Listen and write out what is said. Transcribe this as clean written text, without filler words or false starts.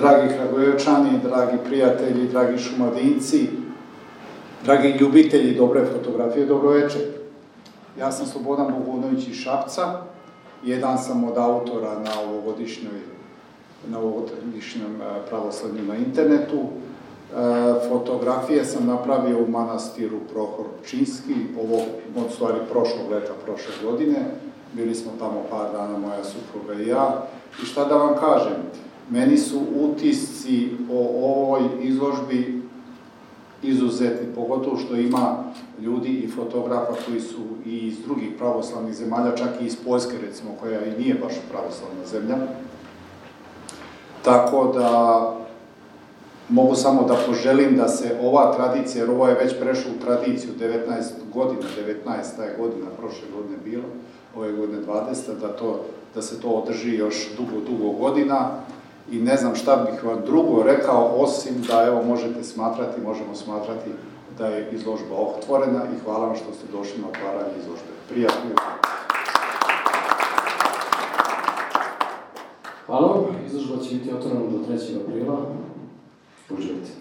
dragi Kragujevčani, dragi prijatelji, dragi Šumadinci, dragi ljubitelji dobre fotografije, dobro večer. Ja sam Slobodan Bogunović iz Šapca, jedan sam od autora na ovogodišnjem pravoslavlju na internetu. Fotografije sam napravio u manastiru Prohor Pčinjski, od stvari prošlog leta, prošle godine. Bili smo tamo par dana, moja supruga i ja. I šta da vam kažem, meni su utisci o ovoj izložbi izuzetni, pogotovo što ima ljudi i fotografa koji su i iz drugih pravoslavnih zemalja, čak i iz Poljske, recimo, koja i nije baš pravoslavna zemlja. Tako da mogu samo da poželim da se ova tradicija, jer ovo je već prešlo u tradiciju 19 godina, 19. je godina, prošle godine bilo, ove godine 20. da se to održi još dugo godina. I ne znam šta bih vam drugo rekao, osim da evo možemo smatrati da je izložba otvorena i hvala vam što ste došli na otvaranje izložbe. Prijatno. Hvala vam, izložba će biti otvorena do 3. aprila. Uživajte.